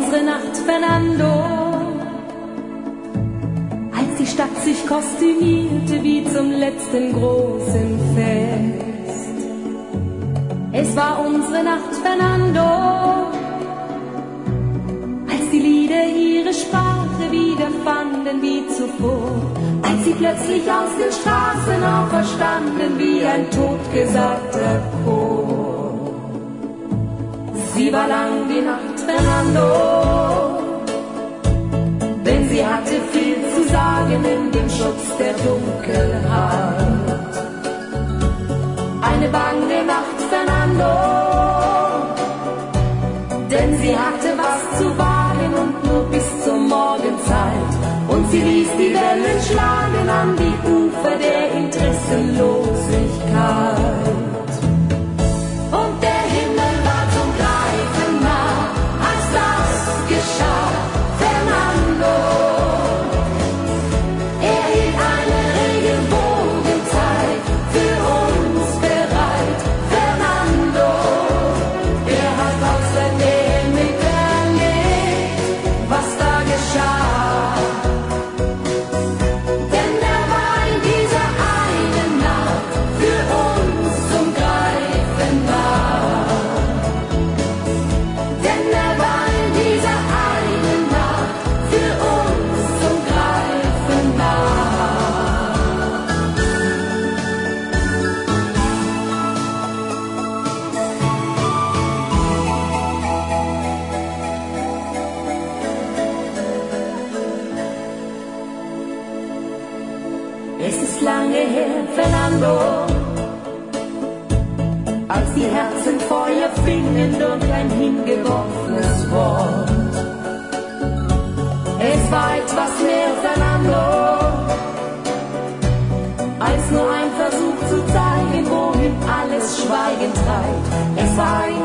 unsere Nacht, Fernando, als die Stadt sich kostümierte wie zum letzten großen Fest. Es war unsere Nacht, Fernando, als die Lieder ihre Sprache wieder fanden wie zuvor, als sie plötzlich aus den Straßen auferstanden wie ein totgesagter Chor. Sie war lang die Nacht, Fernando, denn sie hatte viel zu sagen in dem Schutz der Dunkelheit. Eine bange Nacht, Fernando, denn sie hatte was zu wagen und nur bis zur Morgenzeit. Und sie ließ die Wellen schlagen an die Ufer der Interessenlosigkeit. Und der Himmel war zum Greifen nah, als das geschah, Fernando. Er hielt eine Regenbogenzeit für uns bereit, Fernando. Er hat aus der Nähe miterlebt, was da geschah. Es ist lange her, Fernando, als die Herzen Feuer fingen durch ein hingeworfenes Wort. Es war etwas mehr, Fernando, als nur ein Versuch zu zeigen, wohin alles Schweigen treibt. Es war